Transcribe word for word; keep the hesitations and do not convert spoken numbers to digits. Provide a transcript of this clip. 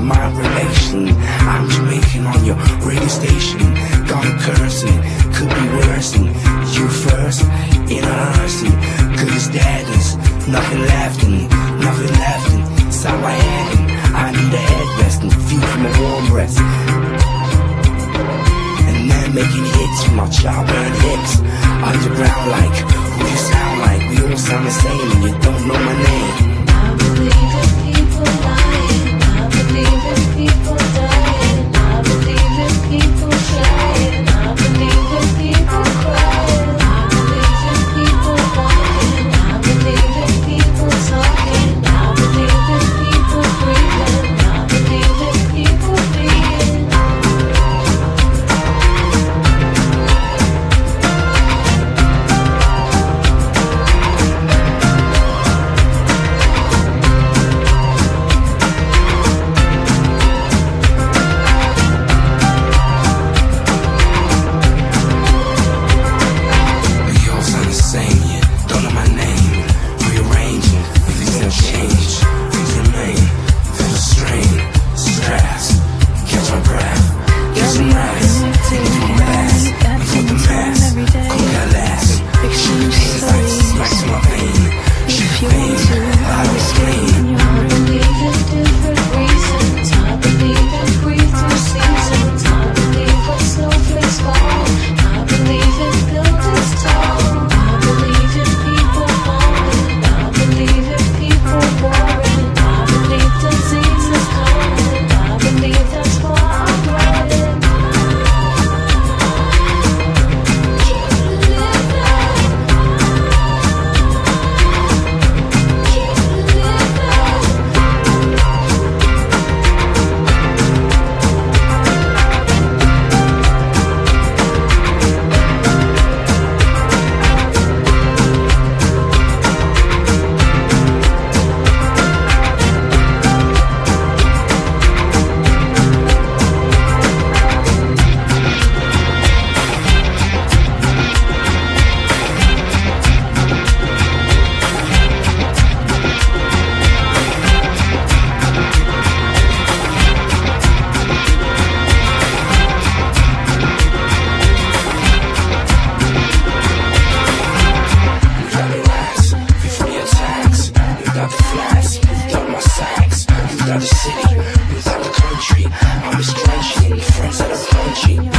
my relation. I'm Jamaican on your radio station. Got a curse and could be worse. And you first in a hearse. Cause it's dead, there's nothing left and nothing left inside my head. And I need a headrest and feel from a warm breast. And then making hits from my childburn hips. Underground like who you sound like. We all sound the same and you don't know my name. I believe in people lying. I believe in people dying. I believe in people flying. I believe in people crying. I believe in people walking. I believe in people talking. I believe in people breathing. I believe in people being. Without the city, without the country, I'm a stranger in the friends that are punchy.